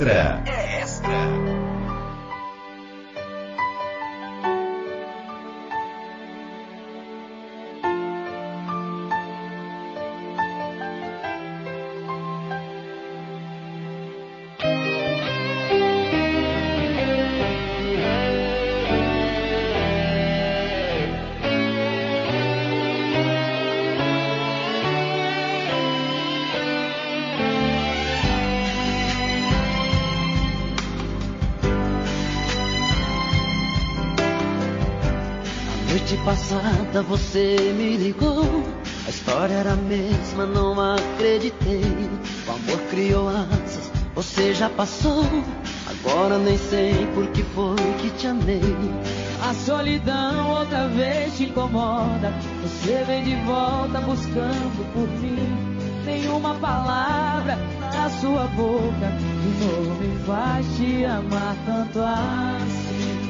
É extra. Passada você me ligou, a história era a mesma, não acreditei. O amor criou asas, você já passou, agora nem sei por que foi que te amei. A solidão outra vez te incomoda, você vem de volta buscando por mim. Nenhuma palavra na sua boca de novo me faz te amar tanto assim.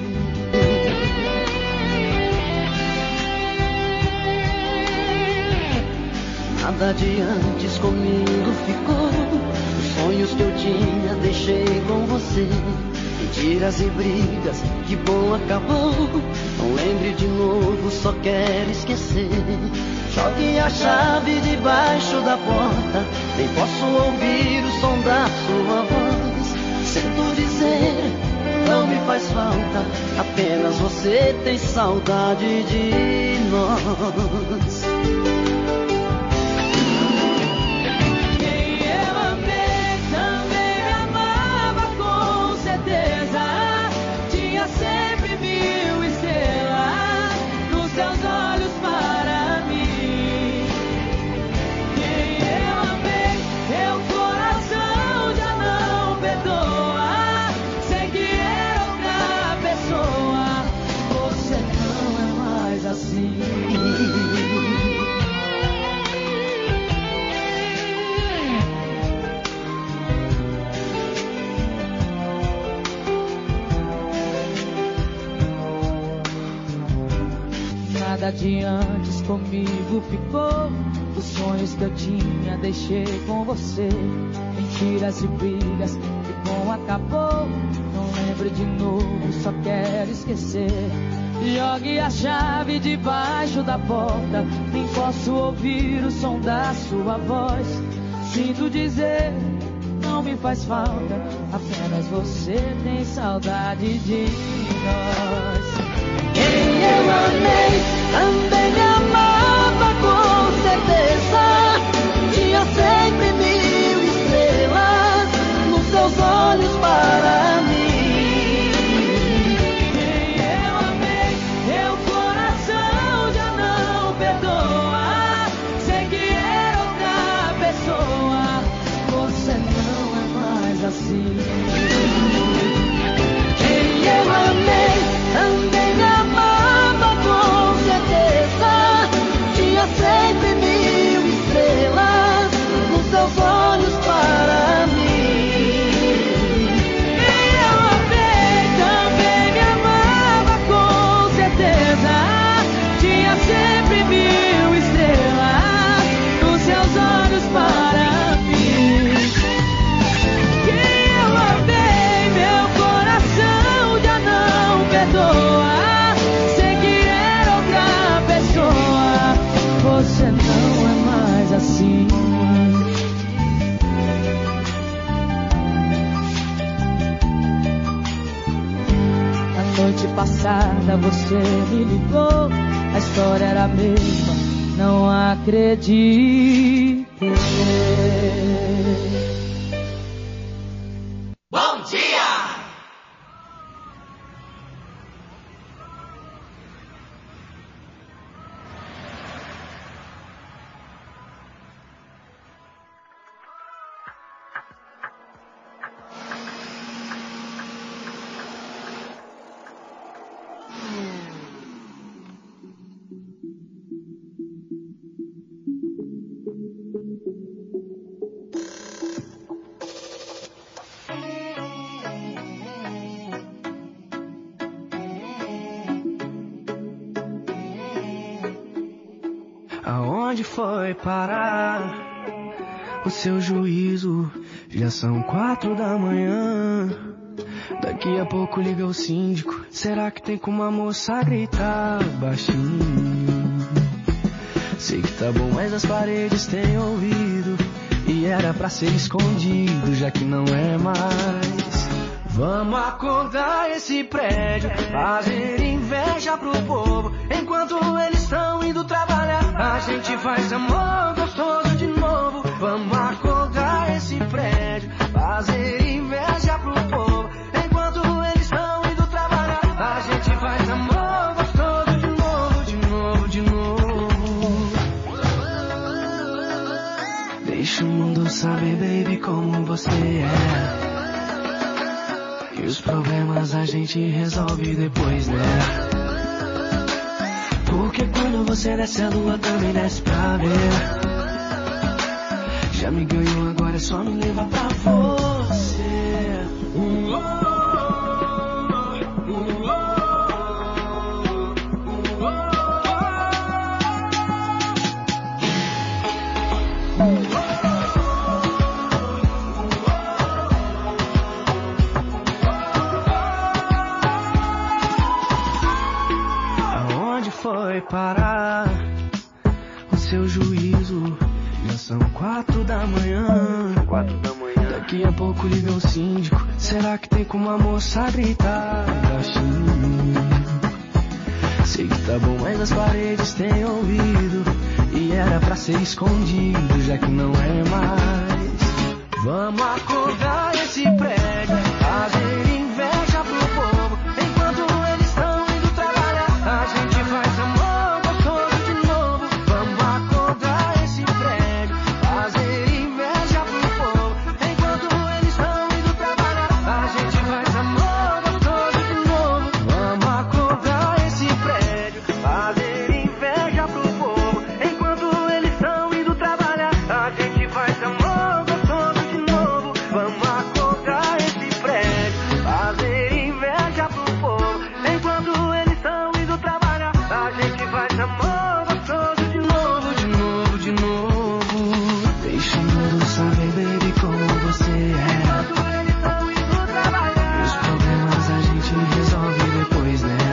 Nada de antes comigo ficou, os sonhos que eu tinha deixei com você. Mentiras e brigas, que bom acabou, não lembre de novo, só quero esquecer. Jogue a chave debaixo da porta, nem posso ouvir o som da sua voz. Sinto dizer, não me faz falta, apenas você tem saudade de nós. Nada de antes comigo ficou, os sonhos que eu tinha deixei com você. Mentiras e brigas, que bom acabou, não lembro de novo, só quero esquecer. Jogue a chave debaixo da porta, nem posso ouvir o som da sua voz. Sinto dizer, não me faz falta, apenas você tem saudade de nós. Quem eu amei também me amava com certeza. Tinha sempre 1000 estrelas nos seus olhos para mim. Quem eu amei, meu coração já não perdoa. Sei que era outra pessoa, você não é mais assim. Quem eu amei também me amava com certeza. Tinha sempre 1000 estrelas nos seus olhos para mim. Quem eu amei também me amava com certeza. Tinha sempre 1000 estrelas nos seus olhos para mim. Quem eu amei, meu coração já não perdoa. Sei que era outra pessoa, você não é mais assim. A noite passada você me ligou, a história era a mesma, não acreditei. Bom dia! Aonde foi parar o seu juízo? Já são 4 da manhã. Daqui a pouco liga o síndico. Será que tem como a moça gritar baixinho? Sei que tá bom, mas as paredes têm ouvido. E era pra ser escondido, já que não é mais. Vamos acordar esse prédio, fazer inveja pro povo. Enquanto eles estão indo trabalhar, a gente faz amor gostoso de novo. Vamos acordar esse prédio, fazer inveja pro povo. Enquanto eles estão indo trabalhar, a gente faz amor gostoso de novo, de novo, de novo. Deixa o mundo saber, baby, como você é. E os problemas a gente resolve depois, né? Porque quando você desce a lua também desce pra ver. Já me ganhou, agora é só me levar pra você. Foi parar o seu juízo. Já são 4 da manhã. 4 da manhã. Daqui a pouco liga o síndico. Será que tem como a moça gritar baixinho? Sei que tá bom, mas as paredes têm ouvido. E era pra ser escondido, já que não é mais. Vamos acordar esse prédio, fazer inveja pro povo. Enquanto eles estão indo trabalhar, a gente faz amor gostoso de novo. Vamos acordar esse prédio, fazer inveja pro povo. Enquanto eles estão indo trabalhar, a gente faz amor gostoso de novo. Vamos acordar esse prédio, fazer inveja pro povo. Enquanto eles estão indo trabalhar, a gente faz amor gostoso de novo. Vamos acordar esse prédio, fazer inveja pro povo. Enquanto eles estão indo trabalhar, a gente faz amor gostoso de novo, de novo, de novo. Deixa o mundo saber, baby, como você é. Enquanto eles estão indo trabalhar, e os problemas a gente resolve depois, né?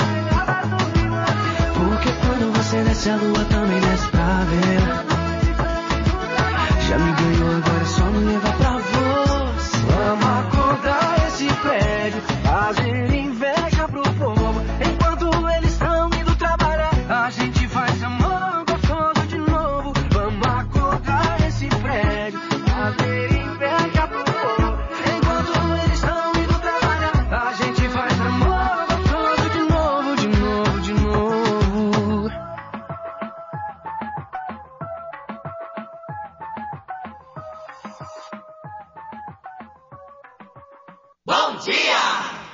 Porque quando você desce a lua também desce pra ver. Já me ganhou, agora é só me levar pra você. Vamos acordar esse prédio, fazer inveja pro povo. Enquanto eles estão indo trabalhar, a gente faz amor gostoso de novo. Vamos acordar esse prédio, fazer inveja pro povo. Enquanto eles estão indo trabalhar, a gente faz amor gostoso de novo, de novo, de novo. Bom dia!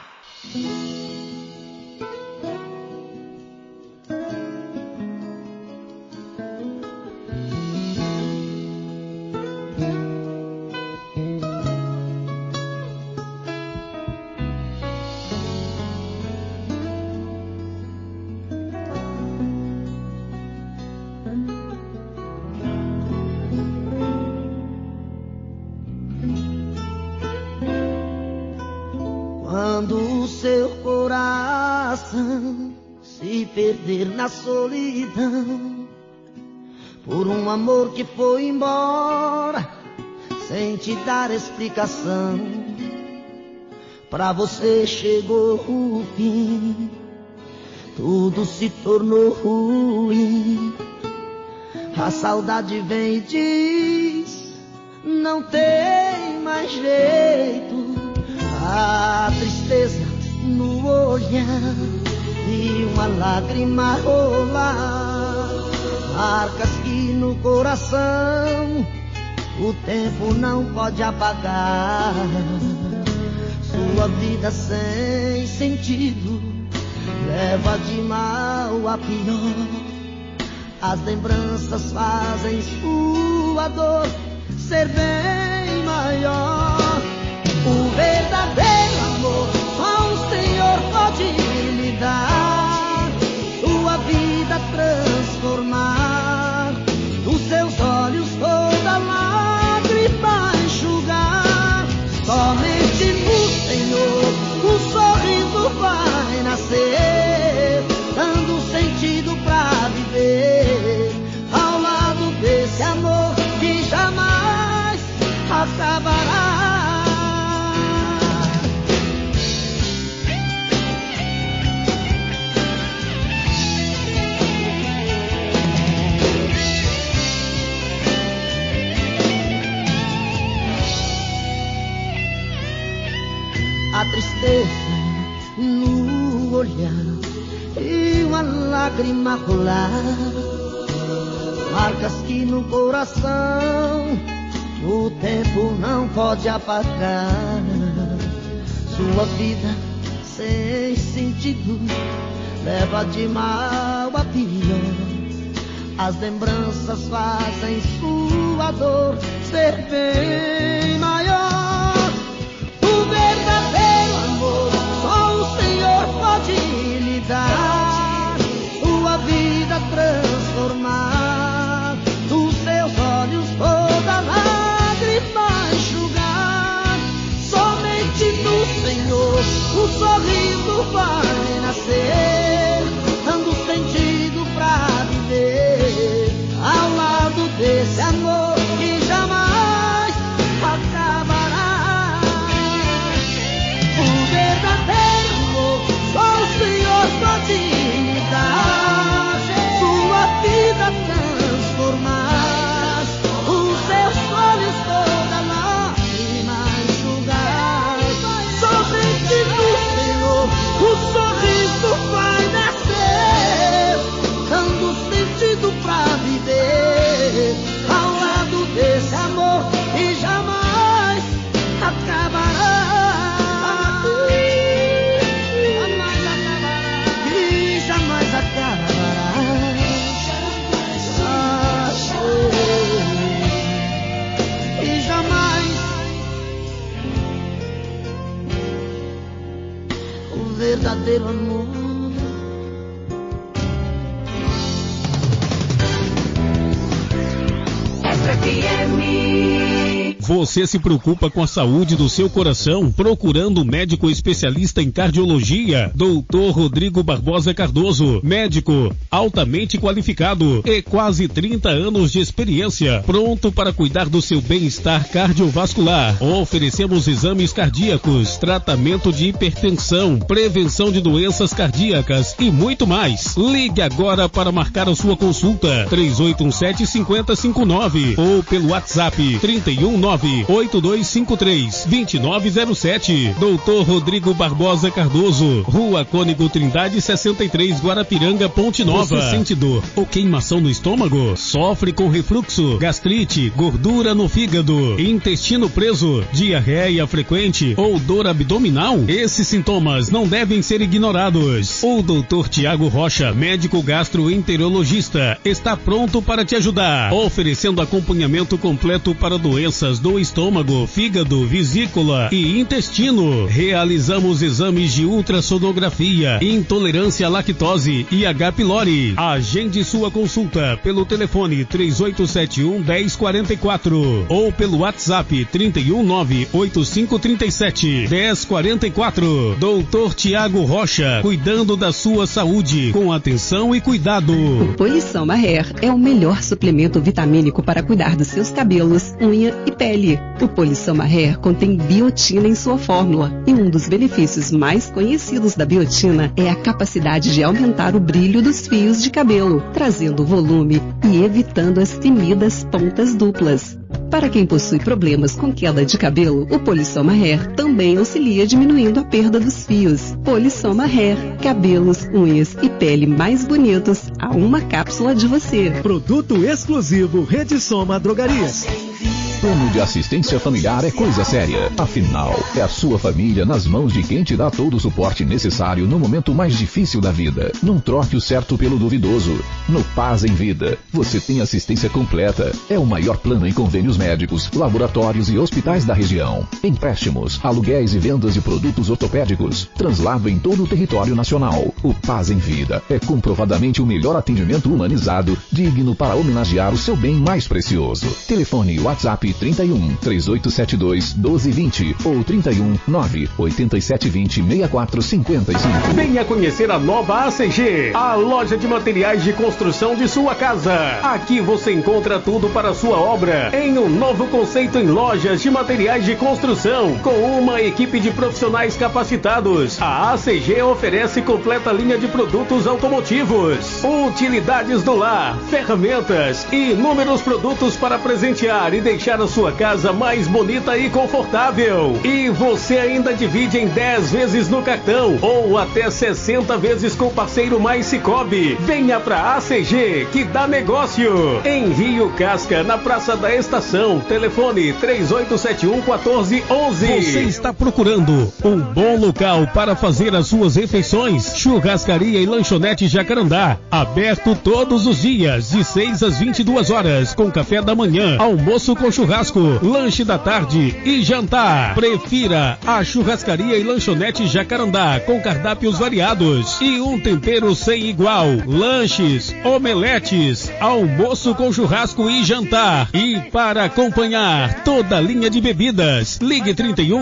Quando o seu coração se perder na solidão, por um amor que foi embora sem te dar explicação, pra você chegou o fim, tudo se tornou ruim. A saudade vem e diz, não tem mais jeito. A tristeza no olhar e uma lágrima rolar, marcas que no coração o tempo não pode apagar. Sua vida sem sentido leva de mal a pior. As lembranças fazem sua dor ser bem maior. O verdadeiro amor só o Senhor pode lhe dar, sua vida transformar, dos seus olhos toda lágrima enxugar. a tristeza no olhar e uma lágrima rolar, marcas que no coração o tempo não pode apagar. Sua vida sem sentido leva de mal a pior. As lembranças fazem sua dor ser bem maior. O verdadeiro amor só o Senhor pode lhe dar, sua vida transformar, dos seus olhos toda lágrima enxugar. Somente do Senhor o sorriso vai nascer, dando sentido pra viver ao lado desse amor que jamais acabará. O verdadeiro amor só o Senhor pode lhe dar, sua vida transformar, os seus olhos toda lágrima enxugar. Somente do Senhor o sorriso vai nascer, dando sentido pra viver ao lado desse amor que jamais acabará. Jamais acabará. Que jamais acabará. E jamais o verdadeiro amor. Você se preocupa com a saúde do seu coração, procurando um médico especialista em cardiologia? Dr. Rodrigo Barbosa Cardoso, médico altamente qualificado e quase 30 anos de experiência, pronto para cuidar do seu bem-estar cardiovascular. Oferecemos exames cardíacos, tratamento de hipertensão, prevenção de doenças cardíacas e muito mais. Ligue agora para marcar a sua consulta, 3817-5059 ou pelo WhatsApp 319-8253-2907. Dr. Rodrigo Barbosa Cardoso, Rua Cônego Trindade 63, Guarapiranga, Ponte Nova. Você sente dor ou queimação no estômago? Sofre com refluxo, gastrite, gordura no fígado, intestino preso, diarreia frequente ou dor abdominal? Esses sintomas não devem ser ignorados. O Dr. Tiago Rocha, médico gastroenterologista, está pronto para te ajudar, oferecendo acompanhamento completo para doenças do estômago, fígado, vesícula e intestino. Realizamos exames de ultrassonografia, intolerância à lactose e H. pylori. Agende sua consulta pelo telefone 3871-1044 ou pelo WhatsApp 319-8537-1044. Dr. Tiago Rocha, cuidando da sua saúde com atenção e cuidado. O Polissoma Hair é o melhor suplemento vitamínico para cuidar dos seus cabelos, unha e pele. O Polissoma Hair contém biotina em sua fórmula e um dos benefícios mais conhecidos da biotina é a capacidade de aumentar o brilho dos fios de cabelo, trazendo volume e evitando as temidas pontas duplas. Para quem possui problemas com queda de cabelo, o Polissoma Hair também auxilia diminuindo a perda dos fios. Polissoma Hair, cabelos, unhas e pele mais bonitos a uma cápsula de você. Produto exclusivo Rede Soma Drogarias. Plano de assistência familiar é coisa séria. Afinal, é a sua família nas mãos de quem te dá todo o suporte necessário no momento mais difícil da vida. Não troque o certo pelo duvidoso. No Paz em Vida, você tem assistência completa. É o maior plano em convênios médicos, laboratórios e hospitais da região. Empréstimos, aluguéis e vendas de produtos ortopédicos. Translado em todo o território nacional. O Paz em Vida é comprovadamente o melhor atendimento humanizado, digno para homenagear o seu bem mais precioso. Telefone WhatsApp 31 3872 1220 ou 31 98720 6455. Venha conhecer a nova ACG, a loja de materiais de construção de sua casa. Aqui você encontra tudo para a sua obra em um novo conceito em lojas de materiais de construção, com uma equipe de profissionais capacitados. A ACG oferece completa linha de produtos automotivos, utilidades do lar, ferramentas e inúmeros produtos para presentear e deixar deixar a sua casa mais bonita e confortável. E você ainda divide em 10 vezes no cartão ou até 60 vezes com o parceiro Mais Cicobi. Venha pra ACG que dá negócio. Em Rio Casca, na Praça da Estação. Telefone 3871-1411. Você está procurando um bom local para fazer as suas refeições? Churrascaria e Lanchonete Jacarandá. Aberto todos os dias, de 6 às 22 horas, com café da manhã, almoço com churrasco, lanche da tarde e jantar. Prefira a Churrascaria e Lanchonete Jacarandá, com cardápios variados e um tempero sem igual. Lanches, omeletes, almoço com churrasco e jantar. E para acompanhar toda a linha de bebidas, ligue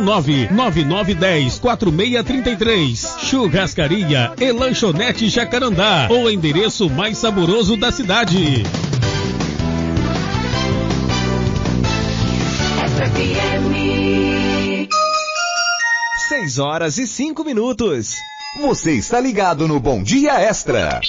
319-9910-4633. Churrascaria e Lanchonete Jacarandá, o endereço mais saboroso da cidade. FM 6h05. Você está ligado no Bom Dia Extra.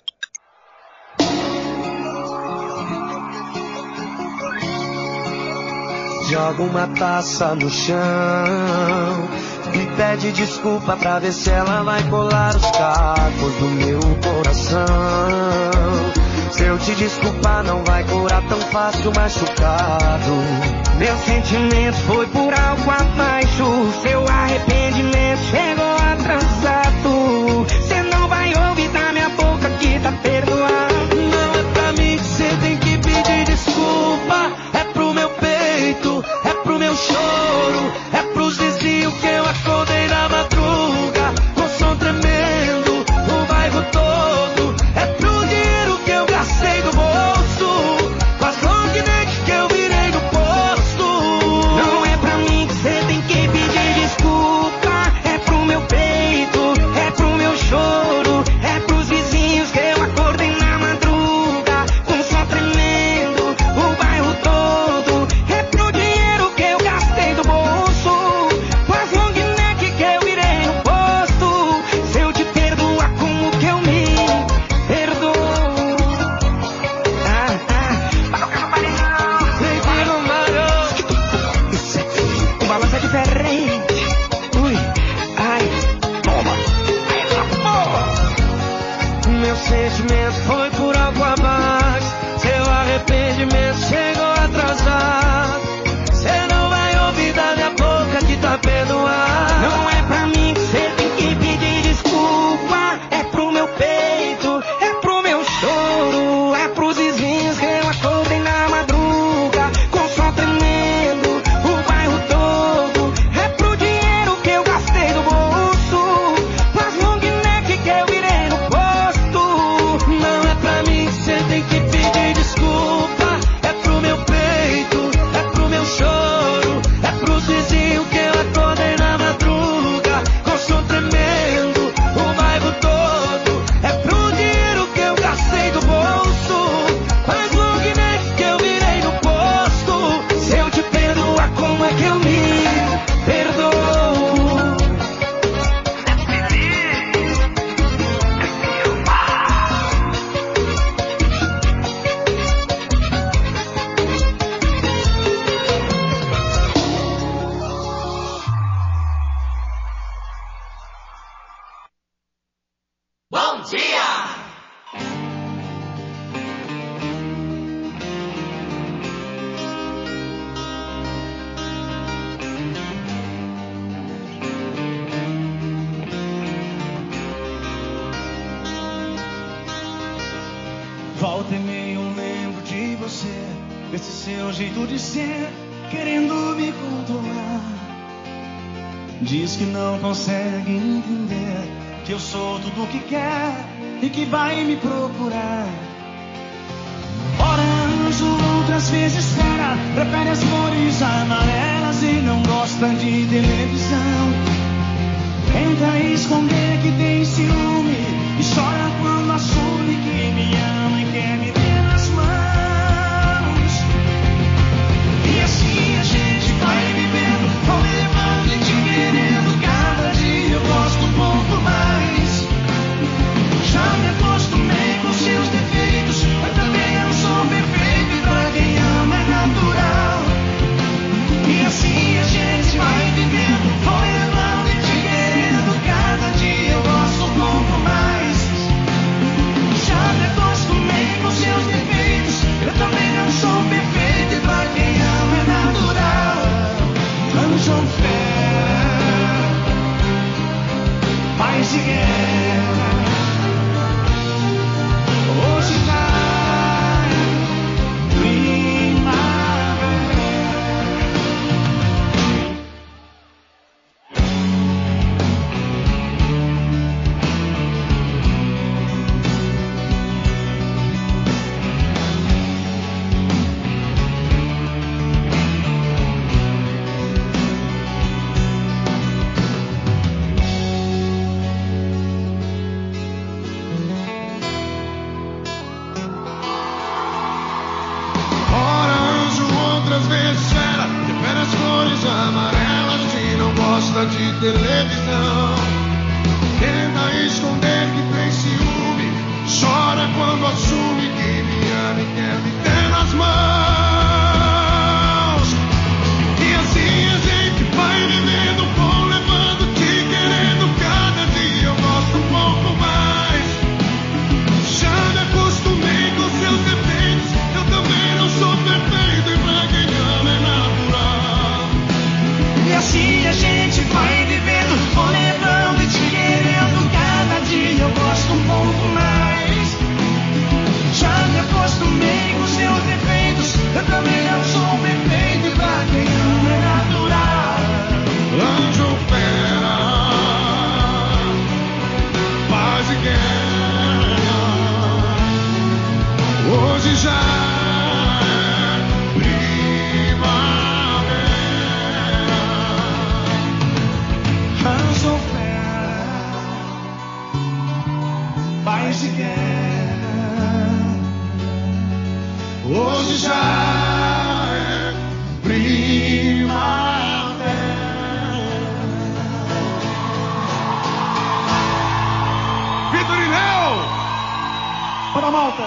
Joga uma taça no chão e pede desculpa pra ver se ela vai colar os cacos do meu coração. Se eu te desculpar não vai curar tão fácil machucado. Meu sentimento foi por algo abaixo. Seu arrependimento chegou atrasado. Cê não vai ouvir da minha boca que tá perdoado. Não é pra mim que cê tem que pedir desculpa. É pro meu peito, é pro meu choro, é pros vizinhos que eu acordei na madruga com som tremendo, o bairro todo. É pro dinheiro que eu gastei do bolso, com as long neck que eu virei no posto. Não é pra mim que cê tem que pedir desculpa. É pro meu peito, é pro meu choro, é pros vizinhos que eu acordei na madruga com som tremendo, o bairro todo. É pro dinheiro que eu gastei do bolso, com as long neck que eu virei no posto. Se eu te perdoar, como que eu me perdoo? O balanço é diferente. Ui, ai, toma. Meu sentimento foi por algo abaixo. Seu arrependimento chegou atrasado. Cê não vai ouvir da minha boca que tá perdoado. Não é pra mim que cê tem que pedir desculpa. É pro meu peito, é pro meu choro, é pros vizinhos que eu acordei na madruga com som tremendo, o bairro todo. É pro dinheiro que eu gastei do bolso, com as long neck que eu virei no posto. Não é pra mim que cê tem que pedir desculpa. É pro meu peito, é pro meu choro, é pros vizinhos que eu acordei na madruga com som tremendo, o bairro todo. É pro dinheiro que eu gastei do bolso, com as long neck que eu virei no posto. Se eu te perdoar, como é que eu me perdoo? Bom dia! Volta e meia eu lembro de você, desse seu jeito de ser, querendo me controlar. Diz que não consegue entender que eu sou tudo o que quer e que vai me procurar. Ora anjo, outras vezes fera, prefere as cores amarelas e não gosta de televisão. Tenta esconder que tem ciúme e chora quando assume que me ama e quer me ter nas mãos. E assim a gente vai vivendo, vou me levando e te querendo. Cada dia eu gosto um pouco mais. Já me acostumei com seus defeitos, mas também eu sou perfeito e pra quem ama é natural. televisão. Tenta esconder que tem ciúme, chora quando assume que me ama e quer me ter nas mãos. E assim a gente vai vivendo, vou levando, te querendo. Cada dia eu gosto um pouco mais. Já me acostumei com seus defeitos, eu também não sou perfeito e pra quem ama é natural. E assim a gente vai vivendo, vou levando e te querendo. Cada dia eu gosto um pouco mais. Já me acostumei com seus defeitos, eu também não sou perfeito e pra quem ama é natural. Anjo ou fera, paz e guerra, hoje já é primavera. Anjo ou fera, paz e guerra, hoje já é primavera. Vitor e Léo, para a malta.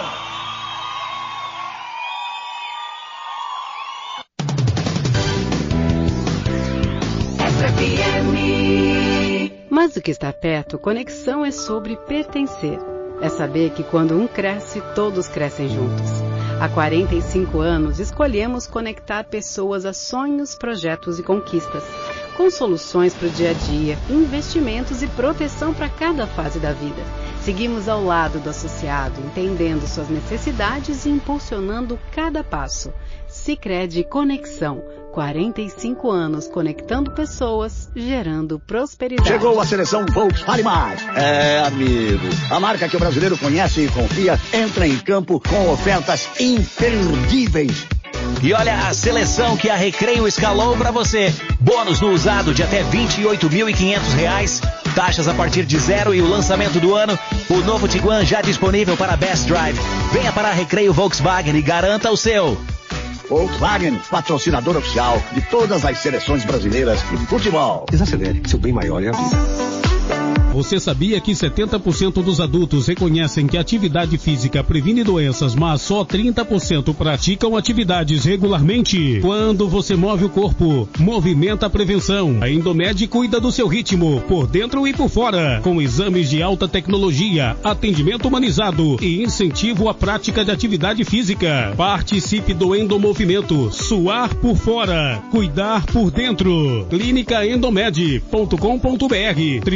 Mais do que estar perto, conexão é sobre pertencer. É saber que quando um cresce, todos crescem juntos. Há 45 anos, escolhemos conectar pessoas a sonhos, projetos e conquistas, com soluções para o dia a dia, investimentos e proteção para cada fase da vida. Seguimos ao lado do associado, entendendo suas necessidades e impulsionando cada passo. Sicredi Conexão. 45 anos conectando pessoas, gerando prosperidade. Chegou a seleção Volkswagen. É, amigo, a marca que o brasileiro conhece e confia entra em campo com ofertas imperdíveis. E olha a seleção que a Recreio escalou para você. Bônus no usado de até R$28.500. Taxas a partir de 0 e o lançamento do ano. O novo Tiguan já disponível para Best Drive. Venha para a Recreio Volkswagen e garanta o seu. Volkswagen, patrocinador oficial de todas as seleções brasileiras de futebol. Desacelere, seu bem maior é a vida. Você sabia que 70% dos adultos reconhecem que a atividade física previne doenças, mas só 30% praticam atividades regularmente? Quando você move o corpo, movimenta a prevenção. A Endomed cuida do seu ritmo, por dentro e por fora, com exames de alta tecnologia, atendimento humanizado e incentivo à prática de atividade física. Participe do Endomovimento, suar por fora, cuidar por dentro. Clínicaendomed.com.br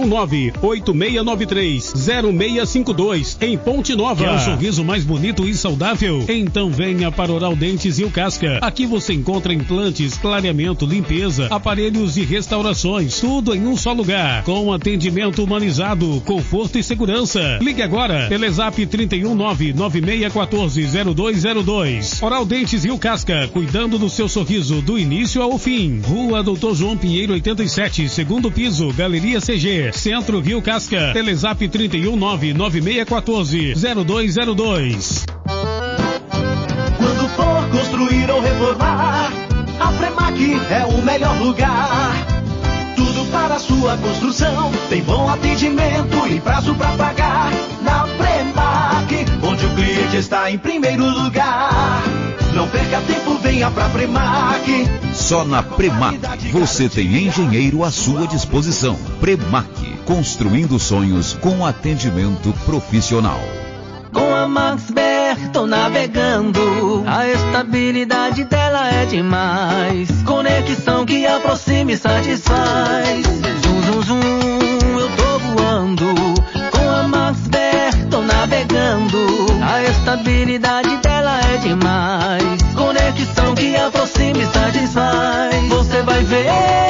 319-8693-0652 em Ponte Nova. Quer um sorriso mais bonito e saudável? Então venha para Oral Dentes e o Casca. Aqui você encontra implantes, clareamento, limpeza, aparelhos e restaurações, tudo em um só lugar, com atendimento humanizado, conforto e segurança. Ligue agora, Telezap 319-9614-0202. Oral Dentes e o Casca, cuidando do seu sorriso do início ao fim. Rua Doutor João Pinheiro 87, segundo piso, Galeria CG, Centro Rio Casca. Telezap 319-9614-0202. Quando for construir ou reformar, a Premac é o melhor lugar. Tudo para a sua construção, tem bom atendimento e prazo para pagar. Na Premac, onde o cliente está em primeiro lugar. Não perca tempo, venha pra Premac. Só na Premac você tem engenheiro à sua disposição. Premac, construindo sonhos com atendimento profissional. Com a Max BR tô navegando, a estabilidade dela é demais. Conexão que aproxima e satisfaz. Zum, zum, zum, eu tô voando. Com a Max BR tô navegando, a estabilidade dela é demais. Conexão que aproxima e satisfaz. Você vai ver,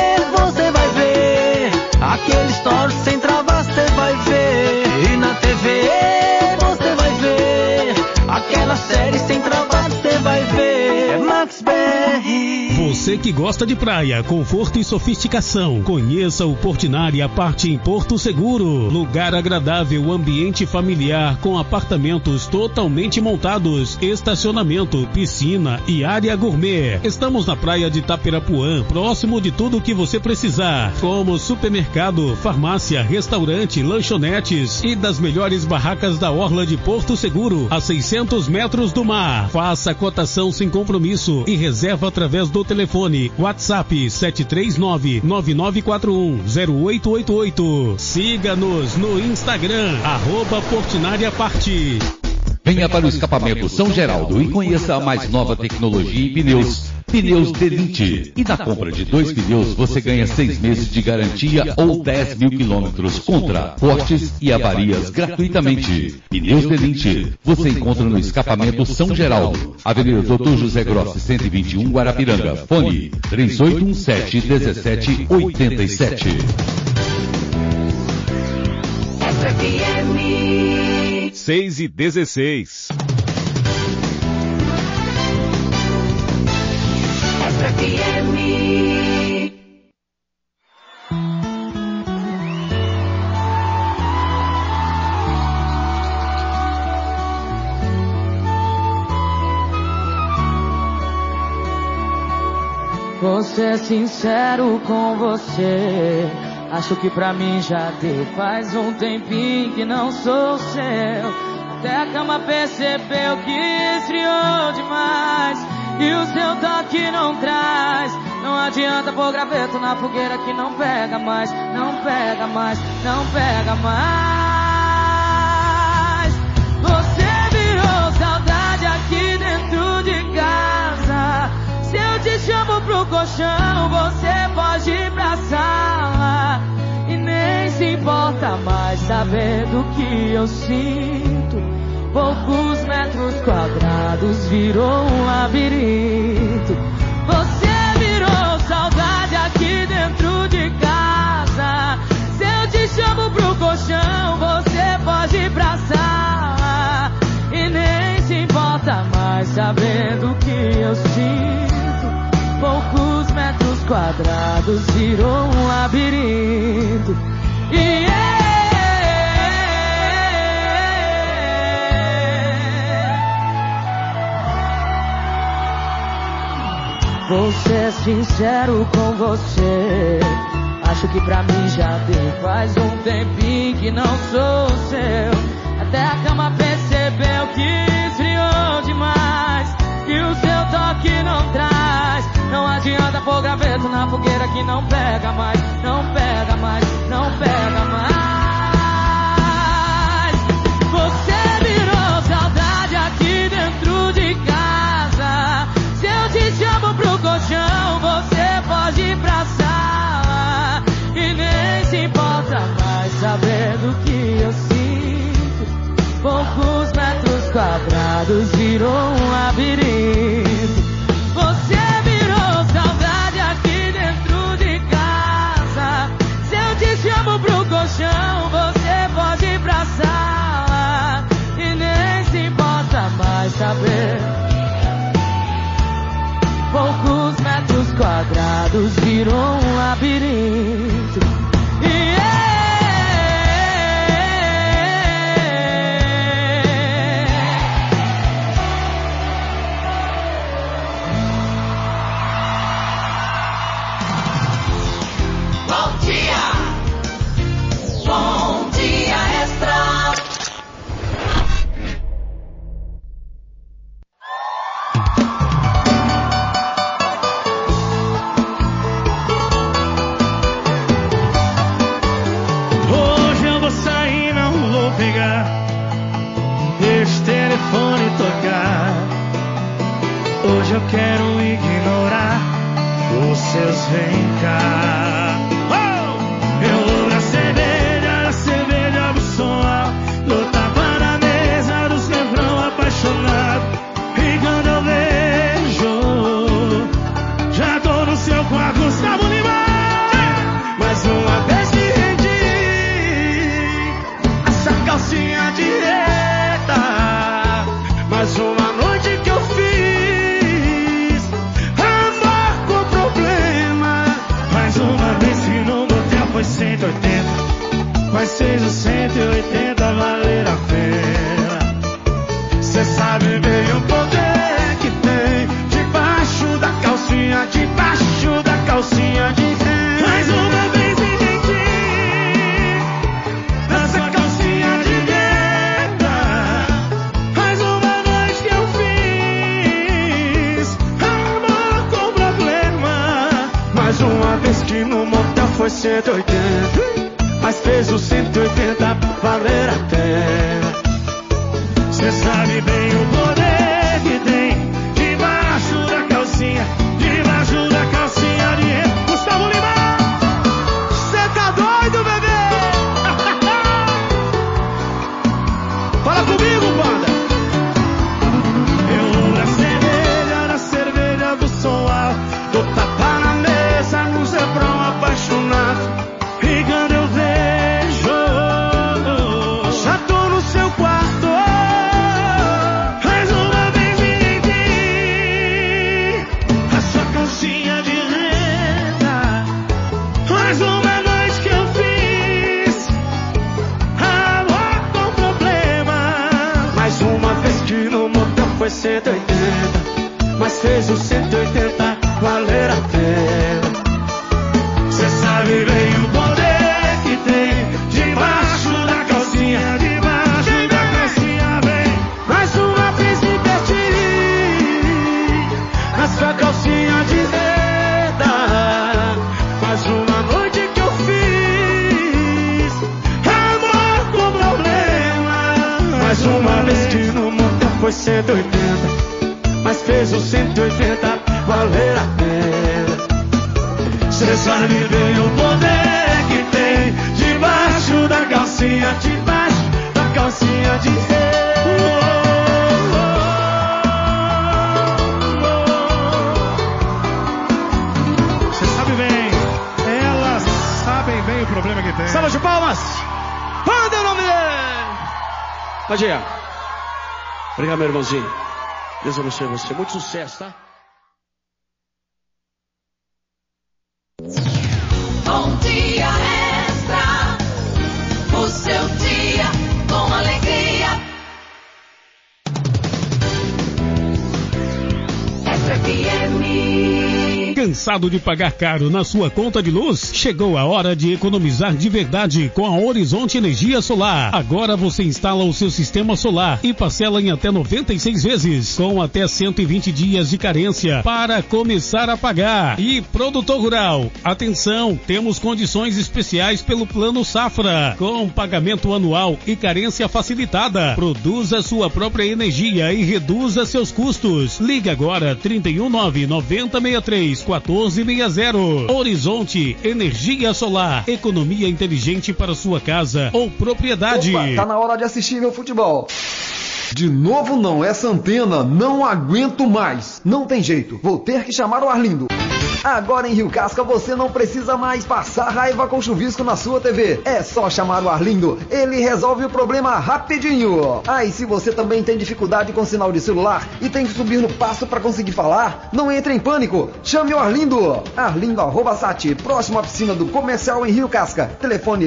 aquele story sem travas você vai ver. E na TV você vai ver, aquela série sem travas você vai ver. Max BR. Você que gosta gosta de praia, conforto e sofisticação, conheça o Portinari Aparte em Porto Seguro. Lugar agradável, ambiente familiar com apartamentos totalmente montados, estacionamento, piscina e área gourmet. Estamos na praia de Tapirapuã, próximo de tudo o que você precisar, como supermercado, farmácia, restaurante, lanchonetes e das melhores barracas da orla de Porto Seguro, a 600 metros do mar. Faça a cotação sem compromisso e reserva através do telefone WhatsApp 739-9941-0888. Siga-nos no Instagram, @Portinariaparte. Venha para o escapamento São Geraldo e conheça a mais nova tecnologia em pneus. Pneus Delinte. E na compra de 2 pneus você ganha 6 meses de garantia ou 10 mil quilômetros contra cortes e avarias gratuitamente. Pneus Delinte. Você encontra no escapamento São Geraldo, Avenida Doutor José Grossi, 121, Guarapiranga. Fone 3817-1787. FM 6:16. Vou ser sincero com você, acho que pra mim já deu. Faz um tempinho que não sou seu, até a cama percebeu que esfriou demais e o seu toque não traz. Não adianta pôr graveto na fogueira que não pega mais, não pega mais, não pega mais. Você virou saudade aqui dentro de casa. Se eu te chamo pro colchão, você pode ir pra sala e nem se importa mais saber do que eu sinto. Poucos metros quadrados virou um labirinto. Você virou saudade aqui dentro de casa. Se eu te chamo pro colchão, você pode ir pra sala e nem se importa mais saber do que eu sinto. Poucos metros quadrados virou um labirinto. Vou ser sincero com você, acho que pra mim já deu. Faz um tempinho que não sou seu, até a cama percebeu que esfriou demais e o seu toque não traz. Não adianta pôr graveto na fogueira que não pega mais, não pega mais, não pega mais. Você virou saudade aqui dentro de casa. Se eu te chamo pro colchão, você pode ir pra sala e nem se importa mais saber do que eu sinto. Poucos metros quadrados virou um labirinto. Você virou saudade aqui dentro de casa. Se eu te chamo pro colchão, você pode ir pra sala e nem se importa mais saber. Poucos metros quadrados virou um labirinto. 180, mas fez os 180 valer a pena. Cê sabe bem o poder que tem debaixo da calcinha, debaixo da calcinha de renda. Mais uma vez me menti nessa calcinha de renda. Mais uma noite que eu fiz amor com problema. Mais uma vez que no motel foi 180, mas fez os 180 valer a pena. Cê sabe bem o poder que tem debaixo da calcinha, debaixo da calcinha de renda. Gustavo Lima, cê tá doido, bebê? Fala comigo, banda. Eu na cerveja do som alto, dou tapa na mesa, no zebrão apaixonado. E quando eu vejo, já tô no seu quarto. Mais uma vez me menti, a sua calcinha de renda. Mais uma noite que eu fiz amor com problema. Mais uma vez que no motel foi 180, mas fez os 180 valer a pena. Cê sabe bem o poder que tem debaixo da calcinha, debaixo da calcinha, vem. Mais uma vez me perdi na sua calcinha de renda. Mais uma noite que eu fiz amor com problema. Mais uma vez que no motel foi 180, mas fez os 180 valer a pena. Cê sabe bem o poder que tem debaixo da calcinha, debaixo da calcinha de Cê sabe bem, elas sabem bem o problema que tem. Salva de palmas! Manda o nome dele! Pode ir. Obrigado, meu irmãozinho. Deus abençoe você. Muito sucesso, tá? Bom dia extra, o seu dia com alegria. Extra FM. Cansado de pagar caro na sua conta de luz? Chegou a hora de economizar de verdade com a Horizonte Energia Solar. Agora você instala o seu sistema solar e parcela em até 96 vezes, com até 120 dias de carência para começar a pagar. E produtor rural, atenção, temos condições especiais pelo Plano Safra, com pagamento anual e carência facilitada. Produza sua própria energia e reduza seus custos. Ligue agora 319-9063-1460. Horizonte Energia Solar, economia inteligente para sua casa ou propriedade. Opa, tá na hora de assistir meu futebol. De novo não, essa antena não aguento mais. Não tem jeito, vou ter que chamar o Arlindo. Agora em Rio Casca você não precisa mais passar raiva com chuvisco na sua TV. É só chamar o Arlindo, ele resolve o problema rapidinho. Ah, e se você também tem dificuldade com sinal de celular e tem que subir no passo para conseguir falar, não entre em pânico, chame o Arlindo. Arlindo@sat, próximo à piscina do Comercial em Rio Casca. Telefone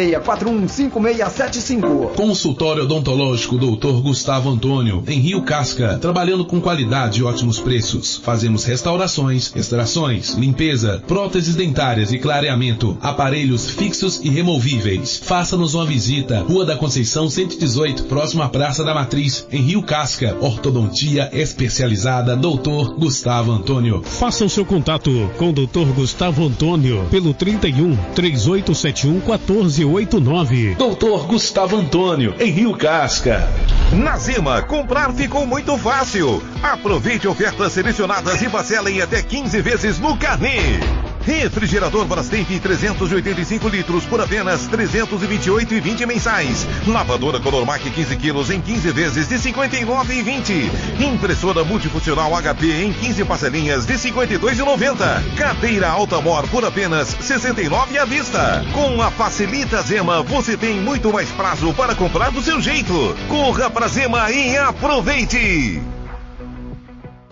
96415675. Consultório odontológico Dr. Gustavo Antônio, em Rio Casca, trabalhando com qualidade e ótimos preços. Fazemos restaurações, extrações, limpeza, próteses dentárias e clareamento, aparelhos fixos e removíveis. Faça-nos uma visita. Rua da Conceição 118, próximo à Praça da Matriz, em Rio Casca. Ortodontia especializada Dr. Gustavo Antônio. Faça o seu contato com o Dr. Gustavo Antônio pelo 31 3871 1489. Dr. Gustavo Antônio, em Rio Casca. Na Zima, comprar ficou muito fácil. Aproveite ofertas selecionadas e parcela em até 15 vezes no carnê. Refrigerador Brastemp 385 litros por apenas R$ 328,20 mensais. Lavadora Colormac 15 quilos em 15 vezes de R$ 59,20. Impressora multifuncional HP em 15 parcelinhas de R$ 52,90. Cadeira Altamor por apenas R$ 69 à vista. Com a Facilita Zema você tem muito mais prazo para comprar do seu jeito. Corra pra Zema e aproveite!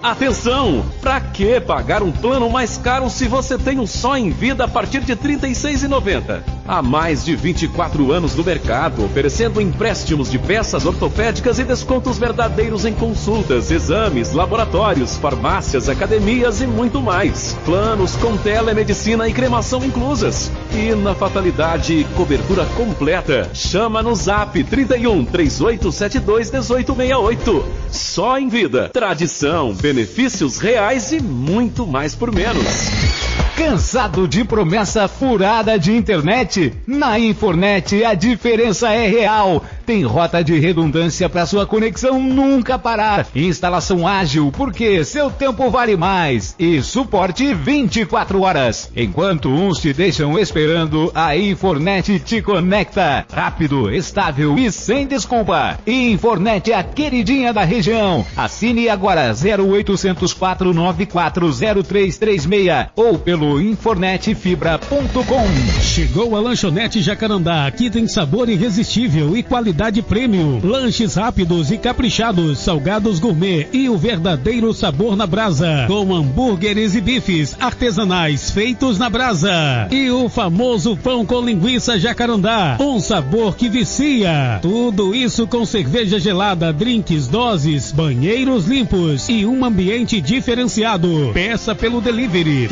Atenção! Pra que pagar um plano mais caro se você tem um só em vida a partir de R$ 36,90? Há mais de 24 anos no mercado, oferecendo empréstimos de peças ortopédicas e descontos verdadeiros em consultas, exames, laboratórios, farmácias, academias e muito mais. Planos com telemedicina e cremação inclusas. E na fatalidade, cobertura completa. Chama no Zap 31 3872 1868. Só em vida. Tradição, benefícios reais e muito mais por menos. Cansado de promessa furada de internet? Na Infornet a diferença é real. Tem rota de redundância para sua conexão nunca parar. Instalação ágil, porque seu tempo vale mais. E suporte 24 horas. Enquanto uns te deixam esperando, a Infornet te conecta. Rápido, estável e sem desculpa. Infornet é a queridinha da região. Assine agora 0800 494 0336 ou pelo infornetfibra.com. Chegou a Lanchonete Jacarandá. Aqui tem sabor irresistível e qualidade premium. Lanches rápidos e caprichados, salgados gourmet e o verdadeiro sabor na brasa. Com hambúrgueres e bifes artesanais feitos na brasa. E o famoso pão com linguiça Jacarandá. Um sabor que vicia. Tudo isso com cerveja gelada, drinks, doses, banheiros limpos e um ambiente diferenciado. Peça pelo delivery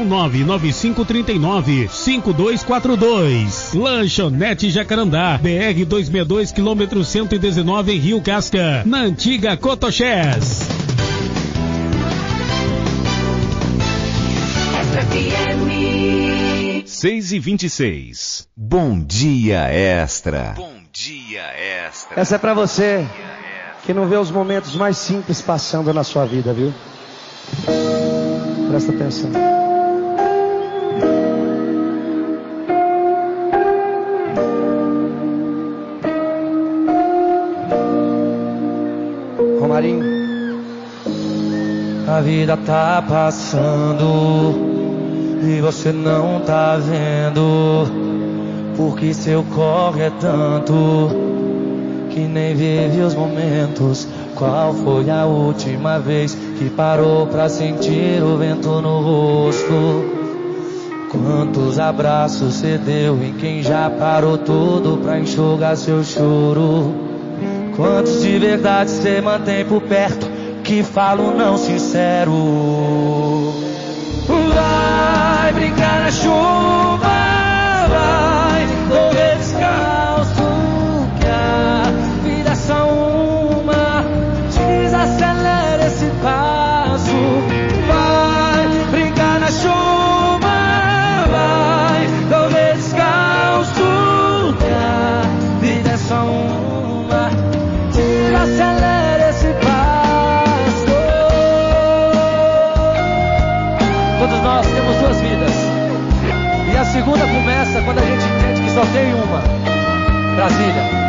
31995395242. Lanchonete Jacarandá, BR 262, quilômetro 119 em Rio Casca, na antiga Cotoxés. FM 6h26. Bom dia extra. Bom dia extra. Essa é pra você que não vê os momentos mais simples passando na sua vida, viu? Presta atenção. Romarinho. A vida tá passando e você não tá vendo, porque seu corre é tanto que nem vive os momentos. Qual foi a última vez que parou pra sentir o vento no rosto? Quantos abraços você deu em quem já parou tudo pra enxugar seu choro? Quantos de verdade você mantém por perto que falam não sincero? Vai brincar na chuva, vai correr descalço, que a vida é só uma. Desacelera esse passo. Vai brincar na chuva, vai correr descalço, que a vida é só uma. Desacelera esse passo. Todos nós temos duas vidas, e a segunda começa quando a gente entende que só tem uma. Brasília.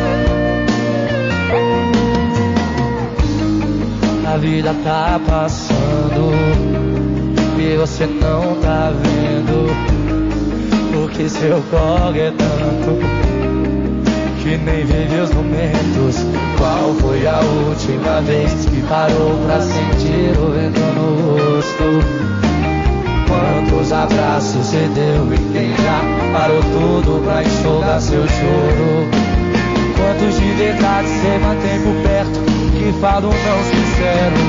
A vida tá passando e você não tá vendo, porque seu corre é tanto que nem vive os momentos. Qual foi a última vez que parou pra sentir o vento no rosto? Quantos abraços você deu e quem já parou tudo pra enxugar seu choro? Quantos de verdade você mantém por perto que falam não sincero?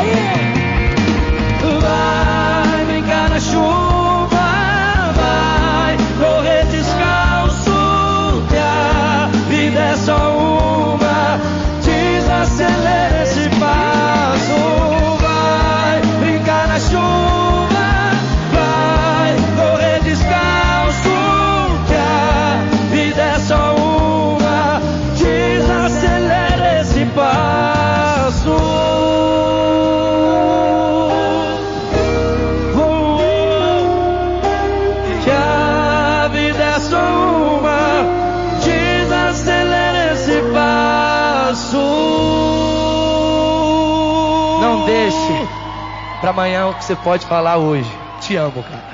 Vai brincar na chuva, vai correr descalço, que a vida é só uma. Desacelera esse passo. Vai brincar na chuva, vai correr descalço, que a vida é só uma. Desacelera esse passo. Que a vida é só uma. Desacelera esse passo. Não deixe pra amanhã o que você pode falar hoje. Te amo, cara.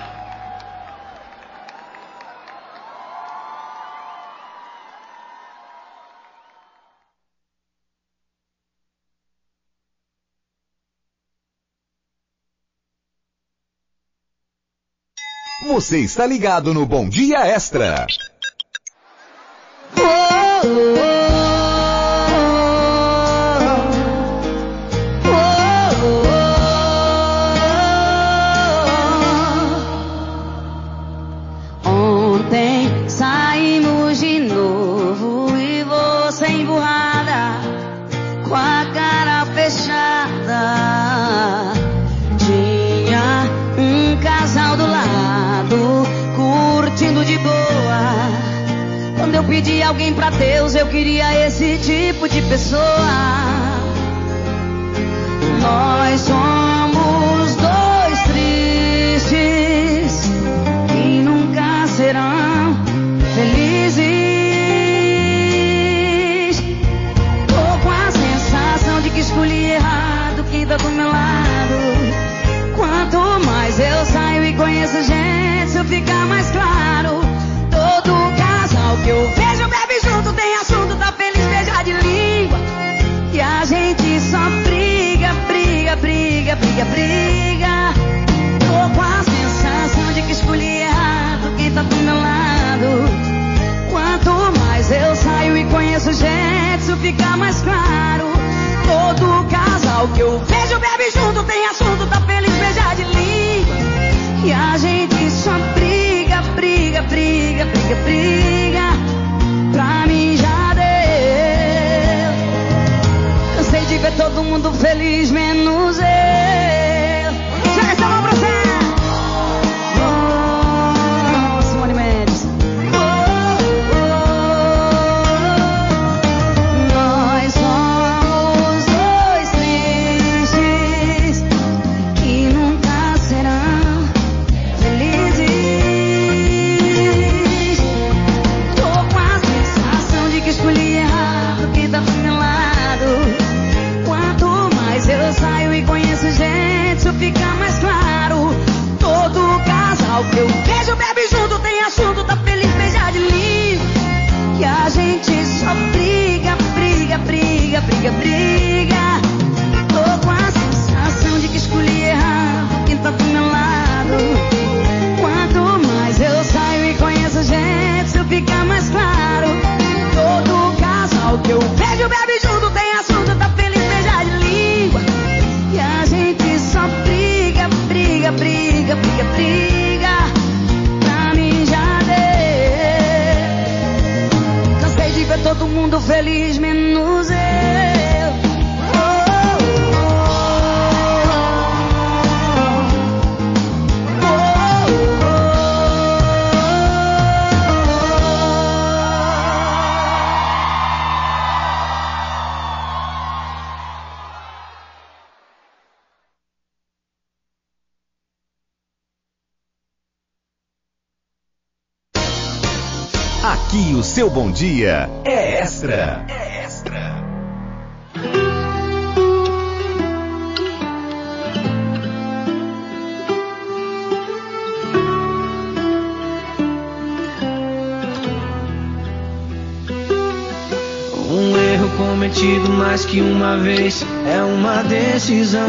Você está ligado no Bom Dia Extra. Ontem saímos de novo e você emburrada, com a cara fechada. Tinha um casal do lado, curtindo de boa. Quando eu pedi alguém pra Deus, eu queria esse tipo de pessoa. Nós somos dois tristes que nunca serão felizes. Tô com a sensação de que escolhi errado quem tá do meu lado. Quanto mais eu saio e conheço gente, isso fica mais claro. Todo casal que eu vejo bebe junto, tem assunto, tá feliz, beija de língua. E a gente só briga, briga, briga, briga, briga. Tô com a sensação de que escolhi errado quem tá do meu lado. Quanto mais eu saio e conheço gente, isso fica mais claro. Todo casal que eu vejo bebe junto, tem assunto, tá feliz, beija de língua. E a gente só briga, briga, briga, briga, briga. Pra mim já deu. Cansei de ver todo mundo feliz, menos eu. Chega essa mão pra você. Oh, Simone Mendes. Nós somos dois tristes que nunca serão felizes. Tô com a sensação de que escolhi errado quem tá do meu lado. Quanto mais eu saio e conheço gente, isso fica mais claro. Todo casal que eu vejo bebe junto, tem assunto, tá feliz, beija de língua. E a gente só briga, briga, briga, briga, briga. Tô com a sensação de que escolhi errado quem tá do meu lado. Quanto mais eu saio e conheço gente, isso fica mais claro. Todo casal que eu vejo bebe junto, tem assunto, tá feliz, beija de língua. E a gente só briga, briga, briga, briga, briga. Pra mim já deu. Cansei de ver todo mundo feliz, menos eu. Aqui o seu bom dia é extra. Um erro cometido mais que uma vez é uma decisão.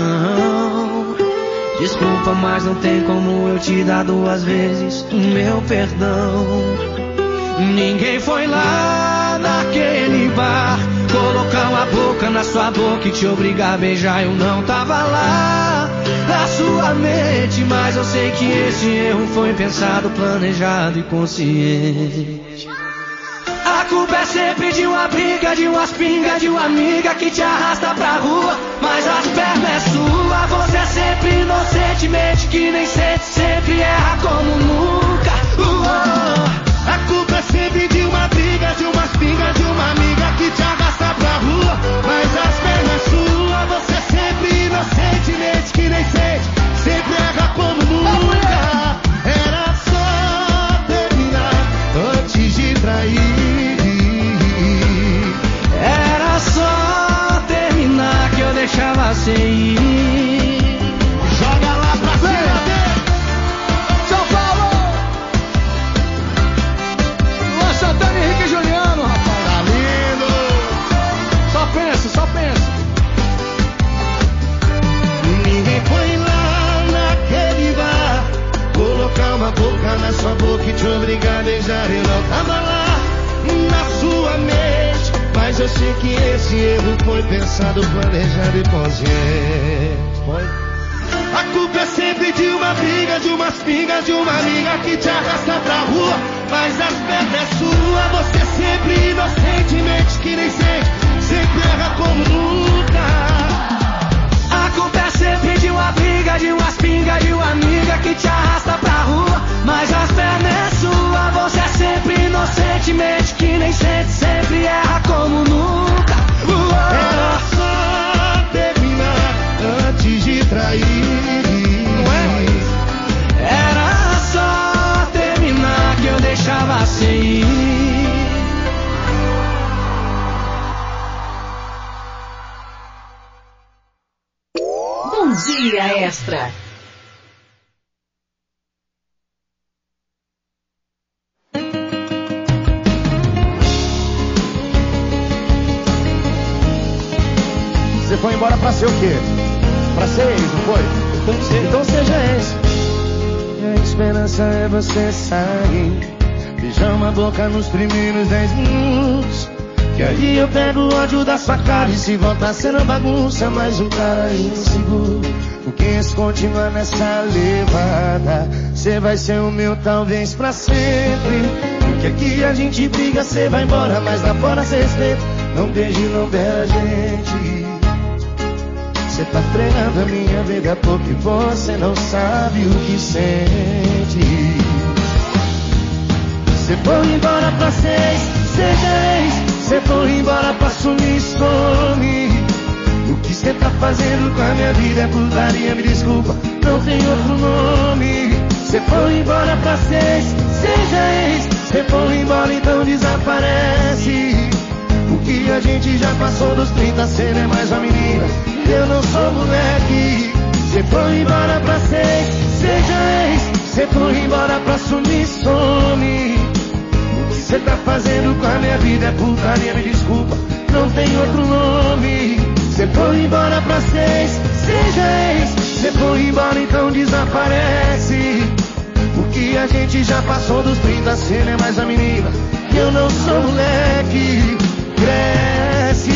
Desculpa, mas não tem como eu te dar duas vezes o meu perdão. Ninguém foi lá naquele bar colocar uma boca na sua boca e te obrigar a beijar. Eu não tava lá na sua mente, mas eu sei que esse erro foi pensado, planejado e consciente. A culpa é sempre de uma briga, de umas pingas, de uma amiga que te arrasta pra rua, mas as pernas é sua. Você é sempre inocentemente que nem sente, sempre erra como nunca. A culpa é sempre de uma briga, de umas pingas, de uma amiga que te arrasta pra rua, mas as pernas é sua. Você é sempre inocentemente que nem sente, sempre erra como nunca. Era só terminar antes de trair. Era só terminar que eu deixava sem ir. Joga lá pra cima. São Paulo. Luan Santana, Henrique e Juliano, rapaz. Tá lindo. Só pensa, só pensa. Ninguém foi lá naquele bar colocar uma foi pensado, planejado e consciente. A culpa é sempre de uma briga, de umas pingas, de uma amiga que te arrasta pra rua, mas as pernas é sua. Você sempre inocentemente que nem sente, sempre erra como nunca. A culpa é sempre de uma briga, de umas pingas, de uma amiga que te arrasta pra rua, mas as pernas é sua. Você é sempre inocentemente que nem sente, sempre erra como nunca. Era só terminar antes de trair. Era só terminar que eu deixava assim. Bom Dia Extra. Você foi embora pra ser o quê? Pra ser ex, não foi? Então seja ex. A esperança é você sair, beijar uma boca nos primeiros 10 minutos, que aí eu pego o ódio da sua cara e se voltar sendo bagunça, mais um cara inseguro. Porque se continuar nessa levada, cê vai ser o meu talvez pra sempre. Porque aqui a gente briga, cê vai embora, mas lá fora cê respeita. Não beije, não beija a gente. Cê tá fregando a minha vida porque você não sabe o que sente. Cê foi embora pra seis, seja ex. Cê foi embora pra sumir, some. O que cê tá fazendo com a minha vida é putaria, me desculpa, não tem outro nome. Cê foi embora pra seis, seja ex. Cê foi embora, então desaparece. O que a gente já passou dos 30, cê não é mais uma menina, eu não sou moleque. Cê foi embora pra seis, seja ex. Cê foi embora pra sumir, some. O que cê tá fazendo com a minha vida é putaria, me desculpa, não tem outro nome. Cê foi embora pra seis, seja ex. Cê foi embora, então desaparece. O que a gente já passou dos 30, cê não é mais a menina, eu não sou moleque. Cresce.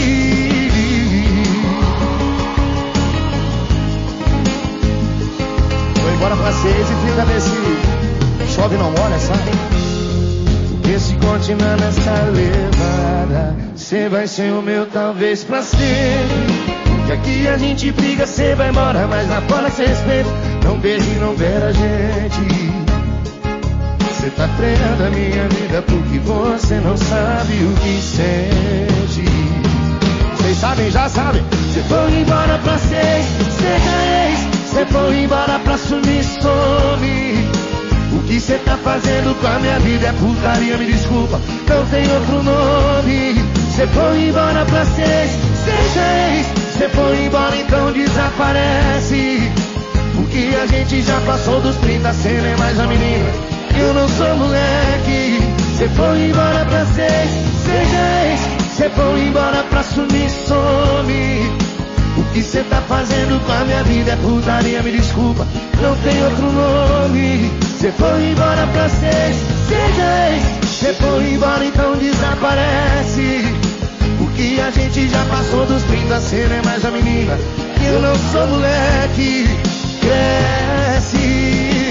Foi embora pra seis e fica nesse chove não molha, sabe? Porque se continuar nessa levada, cê vai ser o meu talvez pra sempre. Porque aqui a gente briga, cê vai embora, mas lá fora cê respeita. Não beije, não beira a gente. Cê tá freando a minha vida porque você não sabe o que sente. Vocês sabem, já sabem. Cê foi embora pra seis, seja ex. Cê foi embora pra sumir, some. O que cê tá fazendo com a minha vida é putaria, me desculpa, não tem outro nome. Cê foi embora pra seis, seja ex. Cê foi embora, então desaparece. Porque a gente já passou dos 30, cê não é mais a menina, eu não sou moleque. Cê foi embora pra seis, seja ex. Cê foi embora pra sumir, some. O que cê tá fazendo com a minha vida é putaria, me desculpa, não tem outro nome. Cê foi embora pra seis, seja ex. Cê foi embora, então desaparece. Porque a gente já passou dos 30, cê não é mais a menina, eu não sou moleque. Cresce.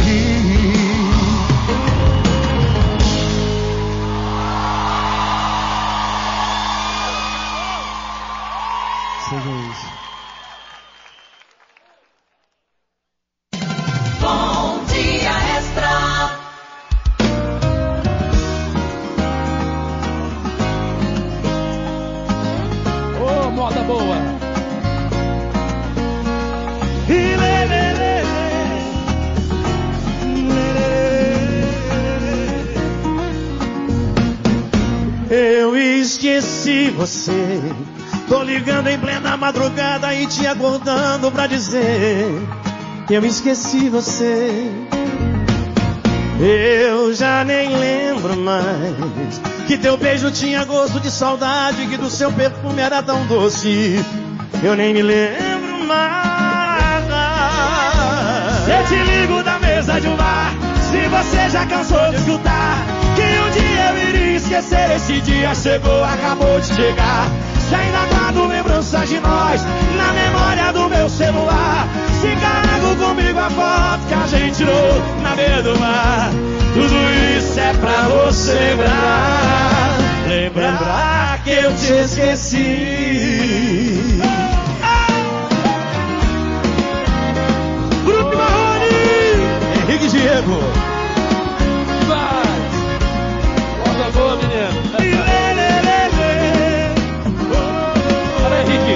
Bom Dia Extra. Ô, moda boa. Eu esqueci você. Tô ligando em plena madrugada e te acordando pra dizer que eu esqueci você. Eu já nem lembro mais que teu beijo tinha gosto de saudade, que do seu perfume era tão doce. Eu nem me lembro mais. Eu te ligo da mesa de um bar, se você já cansou de escutar que um dia eu iria esquecer. Esse dia chegou, acabou de chegar. Se ainda guardo lembranças de nós na memória do meu celular. Se carrego comigo a foto que a gente tirou na beira do mar. Tudo isso é pra você lembrar. Lembrar que eu te esqueci. Grupo Marrone, Henrique e Diego. Vai! Volta boa, menino. Olha, Henrique.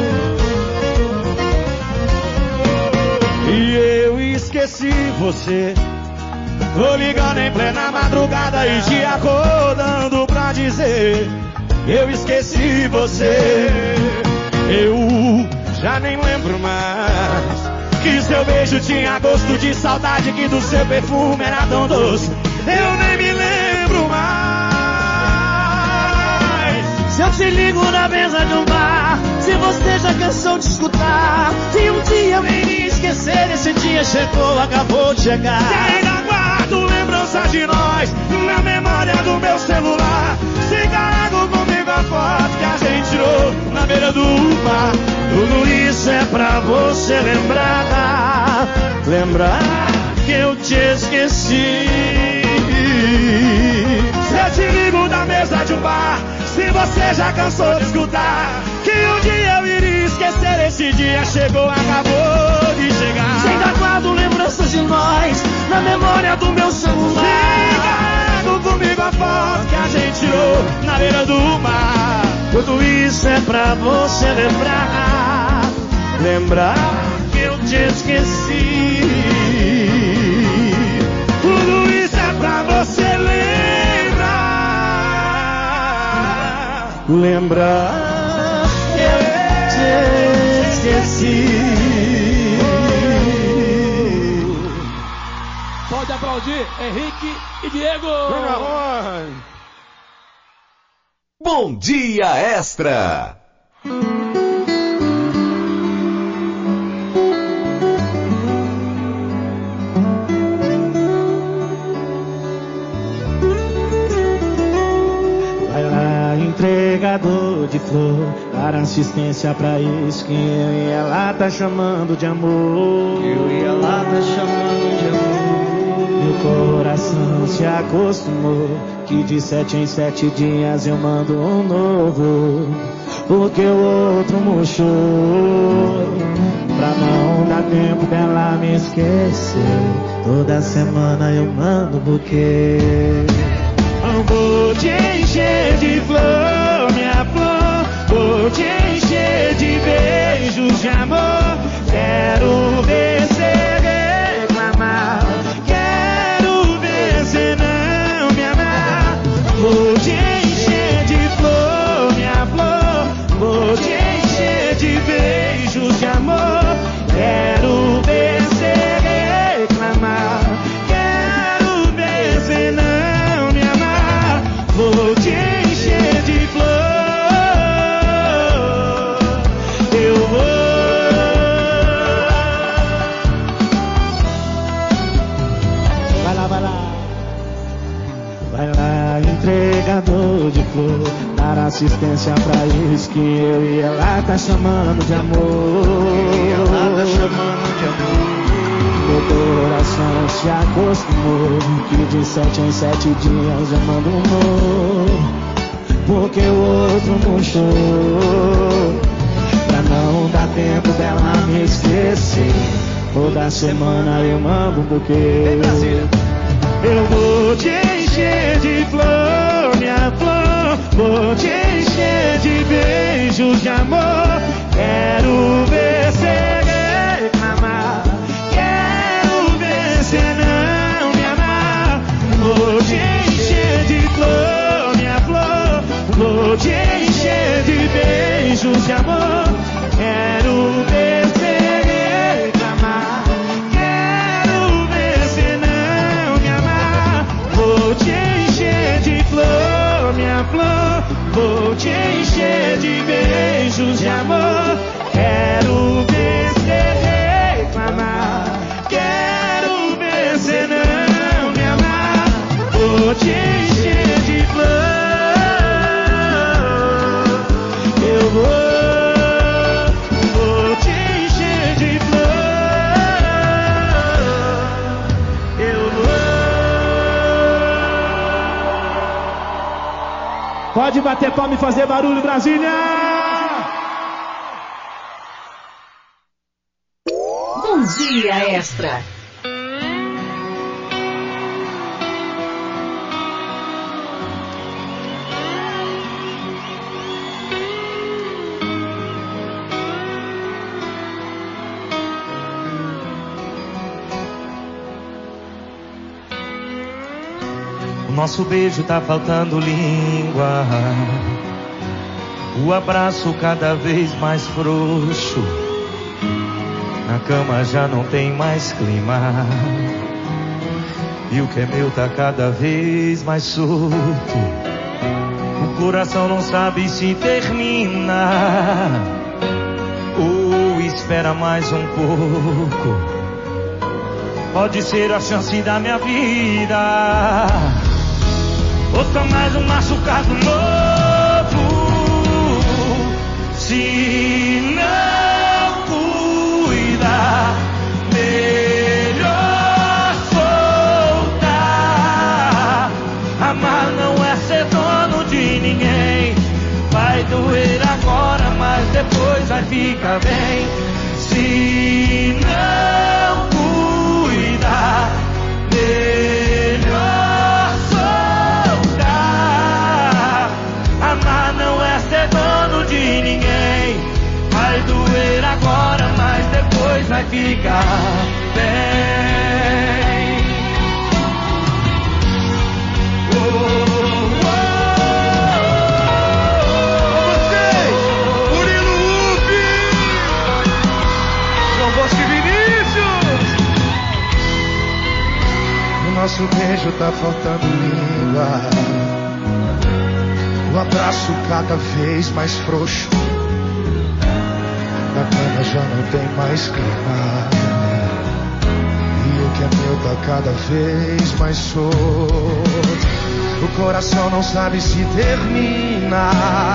E eu esqueci você. Tô ligando em plena madrugada e te acordando pra dizer: eu esqueci você. Eu já nem lembro mais que seu beijo tinha gosto de saudade, que do seu perfume era tão doce. Eu nem me lembro mais. Se eu te ligo na mesa de um bar, se você já cansou de escutar, se um dia eu iria esquecer, esse dia chegou, acabou de chegar. Se ainda guardo lembranças de nós na memória do meu celular. Se carrego comigo a foto que a gente tirou na beira do mar. Tudo isso é pra você lembrar. Lembrar que eu te esqueci. Se eu te ligo da mesa de um bar, se você já cansou de escutar, que um dia eu iria esquecer, esse dia chegou, acabou de chegar. Se ainda guardo lembranças de nós na memória do meu celular. Se carrego comigo a foto que a gente tirou na beira do mar. Tudo isso é pra você lembrar. Lembrar que eu te esqueci. Tudo isso é pra você lembrar. Lembrar que eu te esqueci. Pode aplaudir Henrique e Diego. Bom Dia Extra. Vai lá, entregador de flor, dar assistência pra isso que eu e ela tá chamando de amor. Eu e ela tá chamando de amor. Meu coração se acostumou que de 7 em 7 dias eu mando um novo, porque o outro murchou. Pra não dar tempo dela me esquecer, toda semana eu mando um buquê. Eu vou te encher de flor, minha flor. Vou te encher de beijos de amor. Quero ver você reclamar. Quero ver você não me amar. Vou te encher de flor, minha flor. Vou te encher de beijos de amor. Quero ver você reclamar. Quero ver você não me amar. Vou te encher de flor. Eu vou. Vai lá, vai lá. Vai lá, entregador de flor, dar assistência pra isso que eu e ela tá chamando de amor. Ela tá chamando de amor. Meu coração se acostumou que de 7 em 7 dias eu mando um novo, porque o outro murchou. Pra não dar tempo dela me esquecer, toda semana eu mando um buquê. Eu vou te encher de flor, minha flor. Vou te encher de beijos de amor. Quero ver você reclamar. Quero ver você não me amar. Vou te encher de flor, minha flor. Vou te encher de beijos de amor. Quero ver você reclamar. Quero ver você não me amar. Vou te encher de flor, minha flor. Vou te encher de beijos de amor. Quero ver você reclamar. Quero ver você não me amar. Vou te encher de flor. Eu Pode bater palma e fazer barulho, Brasília! Bom Dia Extra. Nosso beijo tá faltando língua, o abraço cada vez mais frouxo, na cama já não tem mais clima, e o que é meu tá cada vez mais solto. O coração não sabe se termina ou espera mais um pouco. Pode ser a chance da minha vida, ou só mais um machucado novo. Se não cuida, melhor soltar. Amar não é ser dono de ninguém. Vai doer agora, mas depois vai ficar bem. Se não cuida, melhor soltar. Amar não é ser dono de ninguém. Vai doer agora, mas depois vai ficar bem. Vocês, Murilo Upi, João Bosco e Vinícius. No nosso beijo tá faltando língua, o abraço cada vez mais frouxo, na cama já não tem mais clima, e o que é meu tá cada vez mais solto. O coração não sabe se termina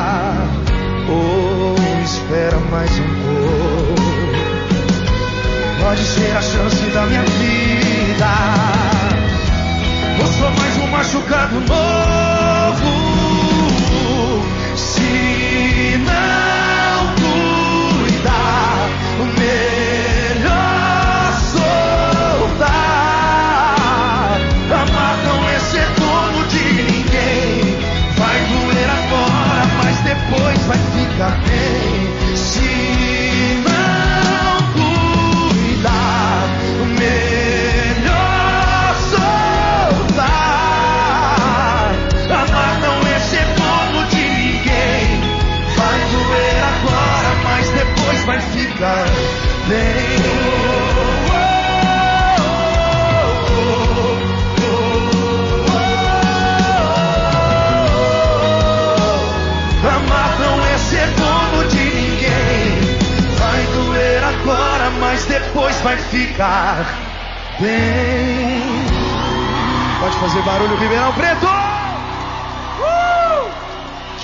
ou espera mais um pouco. Pode ser a chance da minha vida, ou só mais um machucado novo. Se não cuidar, o melhor soltar. Amar não é ser dono de ninguém. Vai doer agora, mas depois vai ficar bem. Se não cuidar, o melhor soltar. Amar não é ser dono de ninguém. Vai doer agora, mas depois vai ficar bem. Amar não é ser dono de ninguém. Vai doer agora, mas depois vai ficar bem. Pode fazer barulho, Ribeirão Preto!